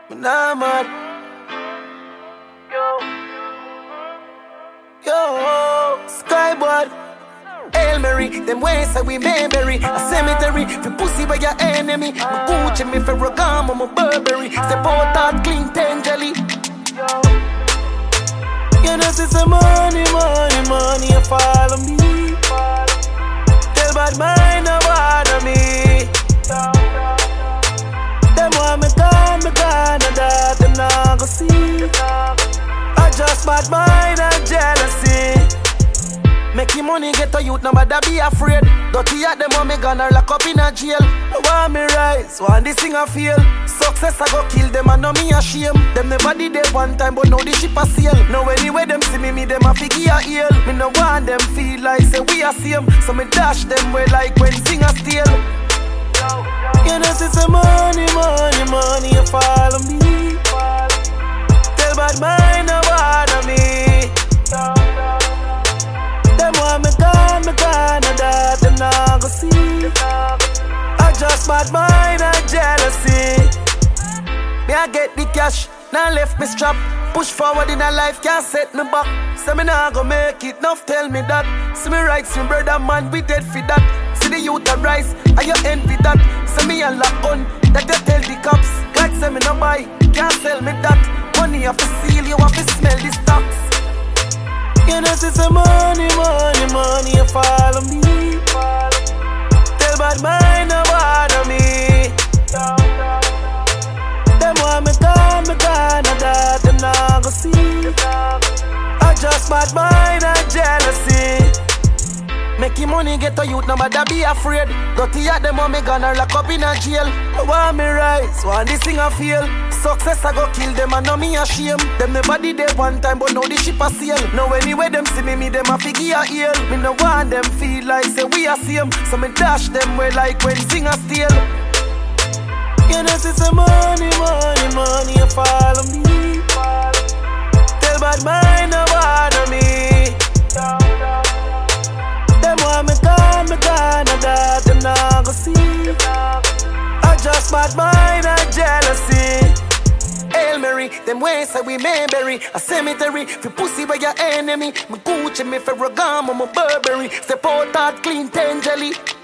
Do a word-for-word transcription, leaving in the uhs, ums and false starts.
Nah, man. Yo, yo, Skyboard. Hail Mary, them ways that we Mayberry. A cemetery, for pussy by your enemy. My Gucci, me Ferragamo, my Burberry. Step out that clean ten jelly. You know, see some money, money, money, you follow me. Tell bad mind, no bother me. Them want me gone, me gone, and that them not go see. I just bad mind and jealousy. Making money get a youth, nobody be afraid. Dirty at them want me gonna lock up in a jail. I want me rise, want this thing I feel. Success I go kill them and know me a shame. Them never did it one time but now the ship a sail. Now anyway them see me, me them a figure a heel. Me no want them feel like say we a same. So me dash them way like when sing a steal. You know see some money, money, money you follow me. Tell bad mind no bother me. Them want me gone, me gone, and that them not go see. I just bad mind and jealousy. Me I get the cash, now left me strap. Push forward in a life, can't set me back. Say me nah go make it, enough tell me that. See me rights, me brother man, we dead for that. See the youth a rise, and you envy that. Say me a lock on, that you tell the cops. God say me no buy, can't sell me that. Money have to seal, you have to smell the stocks. You know see some money, money, money, you follow me. Tell bad mind no bother me. Them want me gone, me gone, and that them not go see. I just bad mind and jealousy. Making money get a youth, nobody be afraid. Dirty at them want me gonna lock up in a jail. I want me rise, want this thing I feel. Success I go kill them and know me a shame. Them never did it one time but now the ship a sail. Now anyway them see me, me them a figure a heel. Me no want them feel like say we a same. So me dash them way like when sing a steal. You know see some money, money, money you follow me. Tell bad mind no bother me. Them want me gone, me gone, and that them not go see. I just bad mind and jealousy. Hail Mary, them ways that we Mayberry. A cemetery, for pussy by your enemy. My Gucci, me Ferragamo, my Burberry. Step out that clean ten jelly.